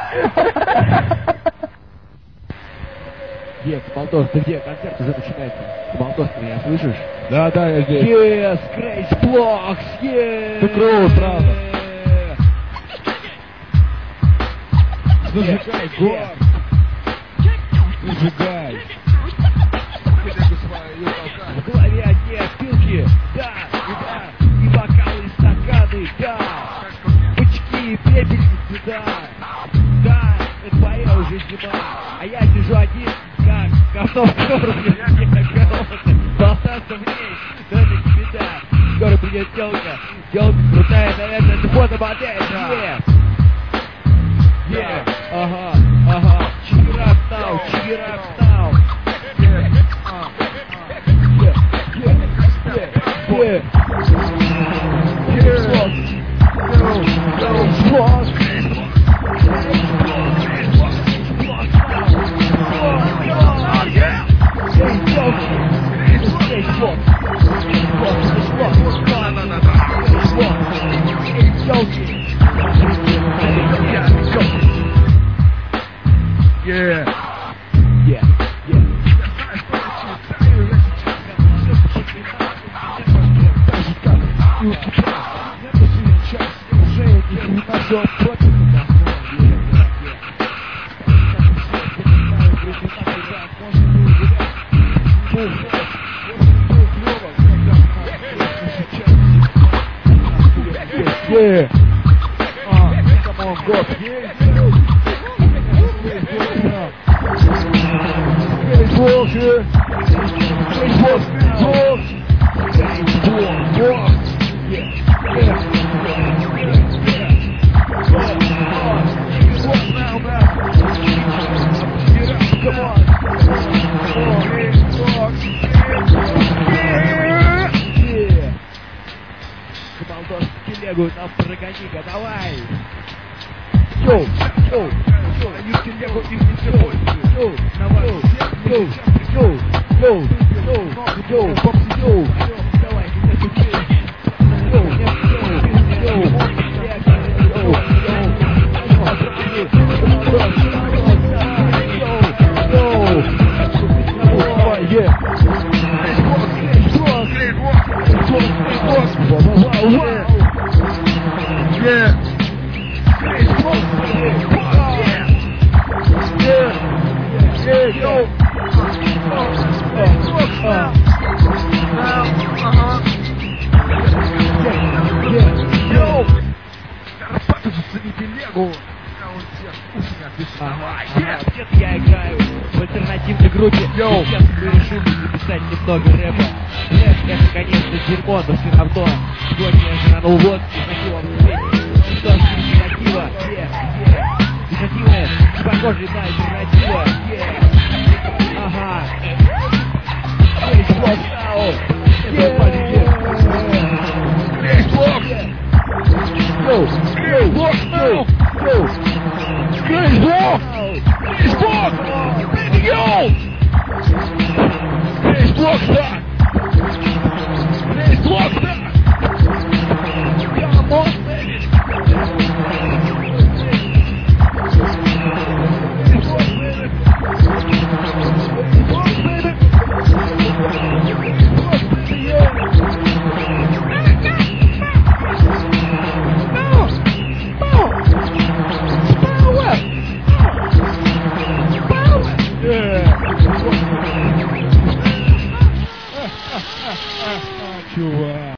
Командос, ты где? Концерт уже начинается. Командос, ты меня слышишь? Да, я здесь. Yes, Grace Blocks, yeah! Ты крут, правда. Зажигай, гор. Зажигай. В голове одни опилки, да, и бокалы, и стаканы, да, бычки и пепельницы, да, это твоя уже зима, а я сижу один, как говно в кормле, болтаться в ней, но это не беда, скоро придет телка крутая, наверное, это фотомодель, ага, cheer up now, Come on, go up. Командос, телегу нам прогони-ка, давай! Йоу, телегу и несет! Йоу, давай, не тупи! Я играю в альтернативной группе. Сейчас мы решили записать немного рэпа. Рэп это, конечно, дерьмо, но все равно. Сегодня я жранул водки, хочу вам ответить. Что ж, альтернатива, альтернативная, не похожая на альтернатива, ага. Grace Blocks now, everybody, Grace Blocks, Grace Blocks now, Grace Blocks, Grace Blocks, baby yo, Grace Blocks back, Grace Blocks back, come on baby. Чувак.